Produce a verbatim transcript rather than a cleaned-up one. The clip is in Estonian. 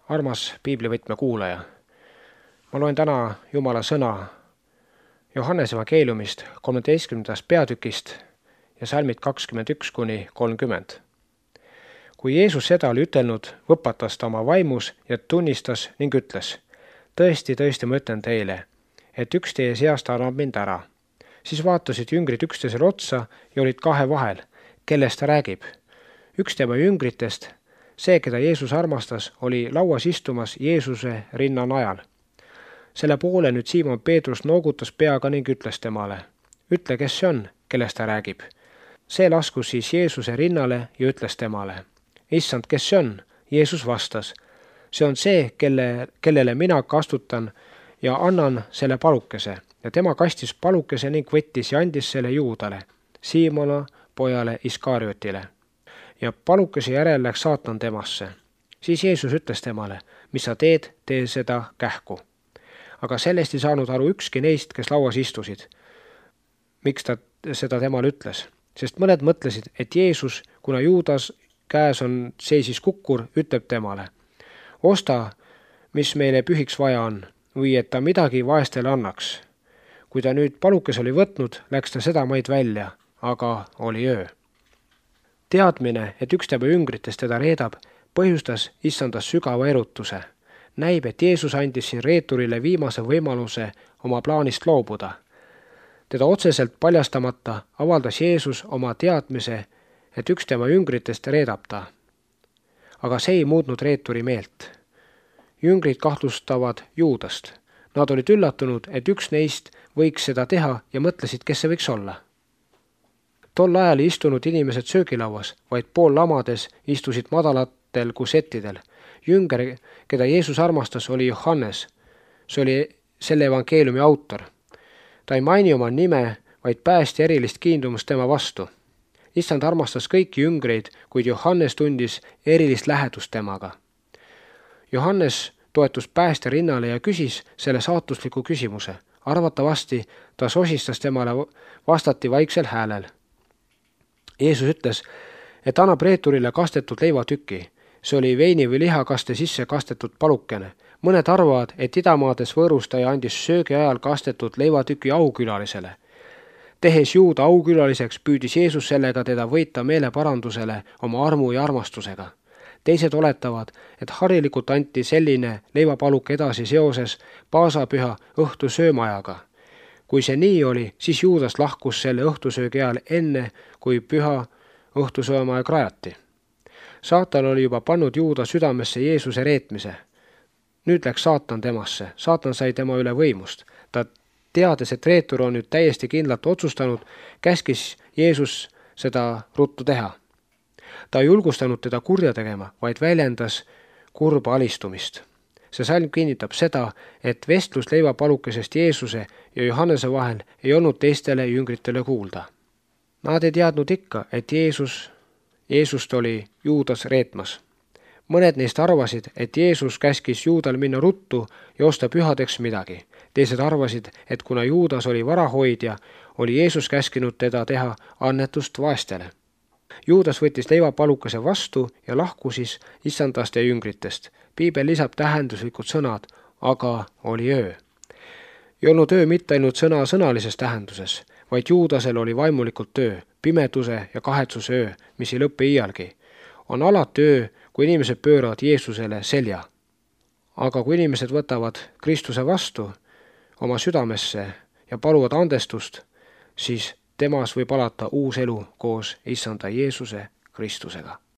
Armas piiblivõtme kuulaja, ma loen täna Jumala sõna Johannese evangeeliumist kolmeteistkümnendast peatükist ja salmid kakskümmend üks kuni kolmkümmend. Kui Jeesus seda oli ütelnud, võpatas ta oma vaimus ja tunnistas ning ütles: tõesti, tõesti, ma ütlen teile, et üks teie seast annab mind ära. Siis vaatasid jüngrid üksteisele otsa ja olid kahe vahel, kellest ta räägib. Üks tema jüngritest, see, keda Jeesus armastas, oli lauas istumas Jeesuse rinna najal. Selle poole nüüd Siimon Peetrus noogutas peaga ning ütles temale: ütle, kes see on, kellest ta räägib. See laskus siis Jeesuse rinnale ja ütles temale: issand, kes see on? Jeesus vastas: see on see, kelle, kellele mina kastutan ja annan selle palukese. Ja tema kastis palukese ning võttis ja andis selle Juudale, Siimona pojale Iskariotile. Ja palukese järel läks saatan temasse. Siis Jeesus ütles temale: mis sa teed, tee seda kähku. Aga sellest ei saanud aru ükski neist, kes lauas istusid. Miks ta seda temale ütles? Sest mõned mõtlesid, et Jeesus, kuna Juudas käes on seisis kukkur, ütleb temale: osta, mis meile pühiks vaja on, või et ta midagi vaestele annaks. Kui ta nüüd palukes oli võtnud, läks ta seda maid välja, aga oli öö. Teadmine, et üks tema jüngritest teda reedab, põhjustas issandas sügava erutuse. Näib, et Jeesus andis siin reeturile viimase võimaluse oma plaanist loobuda. Teda otseselt paljastamata avaldas Jeesus oma teadmise, et üks tema jüngritest reedab ta. Aga see ei muutnud reeturi meelt. Jüngrid kahtlustavad Juudast. Nad olid üllatunud, et üks neist võiks seda teha ja mõtlesid, kes see võiks olla. Tol ajal ei istunud inimesed söögilauas, vaid pool lamades istusid madalatel kusettidel. Jünger, keda Jeesus armastas, oli Johannes. See oli selle evangeeliumi autor. Ta ei maini oma nime, vaid päästi erilist kiindumust tema vastu. Issand armastas kõiki jüngreid, kuid Johannes tundis erilist lähedust temaga. Johannes toetus päästja rinnale ja küsis selle saatusliku küsimuse. Arvatavasti ta sosistas temale vastati vaiksel häälel. Jeesus ütles, et annab reeturile kastetud leivatüki. See oli veini või lihakaste sisse kastetud palukene. Mõned arvavad, et idamaades võõrustaja andis söögi ajal kastetud leivatüki aukülalisele. Tehes Juuda aukülaliseks, püüdis Jeesus sellega teda võita meeleparandusele oma armu ja armastusega. Teised oletavad, et harilikult anti selline leivapaluke edasi seoses paasapüha õhtusöömajaga. Kui see nii oli, siis Juudas lahkus selle õhtusöögi ajal enne, kui püha õhtusöömaja rajati. Saatan oli juba pannud Juuda südamesse Jeesuse reetmise. Nüüd läks saatan temasse. Saatan sai tema üle võimust. Ta teades, et reetur on nüüd täiesti kindlalt otsustanud, käskis Jeesus seda ruttu teha. Ta ei julgustanud teda kurja tegema, vaid väljendas kurba alistumist. See salm kinnitab seda, et vestlus leivapalukesest Jeesuse ja Johannese vahel ei olnud teistele jüngritele kuulda. Nad ei teadnud ikka, et Jeesus, Jeesust oli Juudas reetmas. Mõned neist arvasid, et Jeesus käskis Juudal minna ruttu ja osta pühadeks midagi. Teised arvasid, et kuna Juudas oli varahoidja, oli Jeesus käskinud teda teha annetust vaestele. Juudas võttis leivapalukese vastu ja lahkusis issandast ja jüngritest. Piibel lisab tähenduslikud sõnad, aga oli öö. Ei olnud öö mitte ainult sõna sõnalises tähenduses, vaid Juudasel oli vaimulikult öö, pimeduse ja kahetsuse öö, mis ei lõppe iialgi. On alati öö, kui inimesed pööravad Jeesusele selja. Aga kui inimesed võtavad Kristuse vastu oma südamesse ja paluvad andestust, siis temas võib alata uus elu koos issanda Jeesuse Kristusega.